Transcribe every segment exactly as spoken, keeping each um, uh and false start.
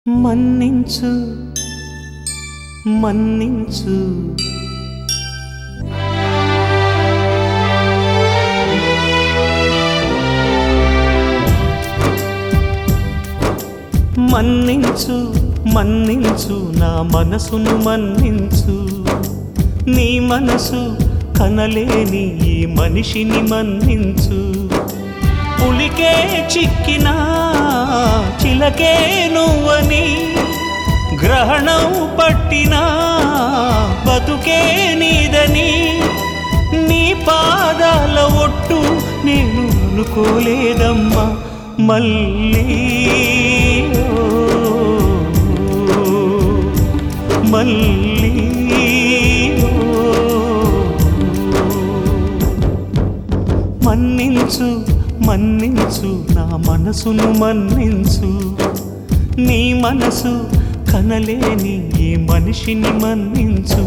మన్నించు మన్నించు మన్నించు మన్నించు నా మనసును మన్నించు నీ మనసు కనలేని ఈ మనిషిని మన్నించు పులికే చిక్కినా చిలకే నువ్వని గ్రహణం పట్టినా బతుకే నీదని నీ పాదాల ఒట్టు నేను అనుకోలేదమ్మా మళ్ళీ మళ్ళీ మన్నించు మన్నించు నా మనసును మన్నించు నీ మనసు కనలేని ఈ మనిషిని మన్నించు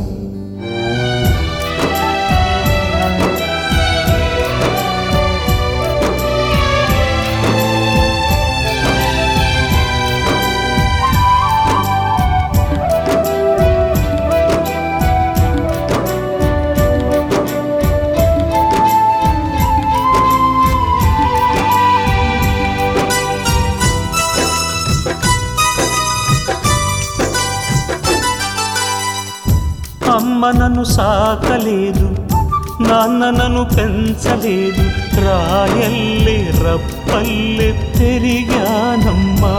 అమ్మ నన్ను సాకలేదు, నాన్న నన్ను పెంచలేదు, రాయల్లే రప్పల్లే పెరిగానమ్మా.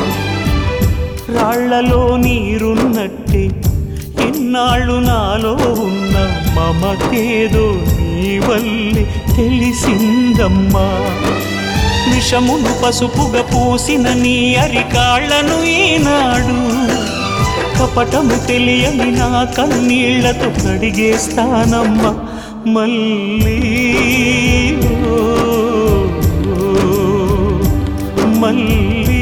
రాళ్లలో నీరున్నట్టే ఇన్నాళ్ళు నాలో ఉన్న మమతేదో నీ వల్లే తెలిసిందమ్మా. విషమును పసుపుగా పూసిన నీ అరికాళ్లను ఈనాడు కపటము తెలియని నా కన్నీళ్లతో కడిగేస్తానమ్మా మళ్ళీ మళ్ళీ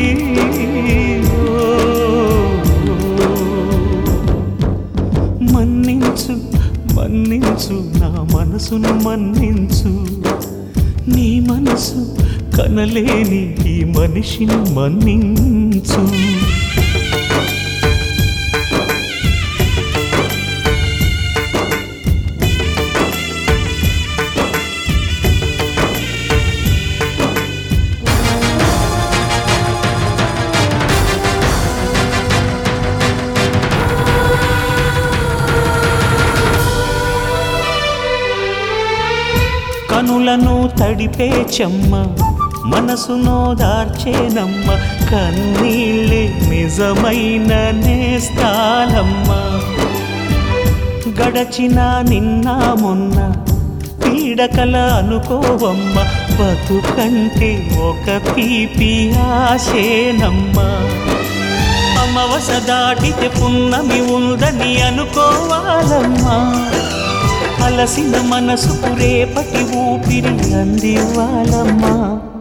మన్నించు మన్నించు నా మనసును మన్నించు నీ మనసు కనలేని ఈ మనిషిని మన్నించు. కనులను తడిపే చెమ్మ మనసునో దార్చేనమ్మ కన్నీళ్ళే నిజమైన నేస్తాలమ్మ. గడచిన నిన్న మొన్న పీడకల అనుకోవమ్మ బతుకంటే ఒక తీపి ఆశేనమ్మ. అమవస దాటితే పున్నమి ఉందని అనుకోవాలమ్మా. అలసిన మనసుకు రేపటి ఊపిరి అందివ్వాలమ్మా.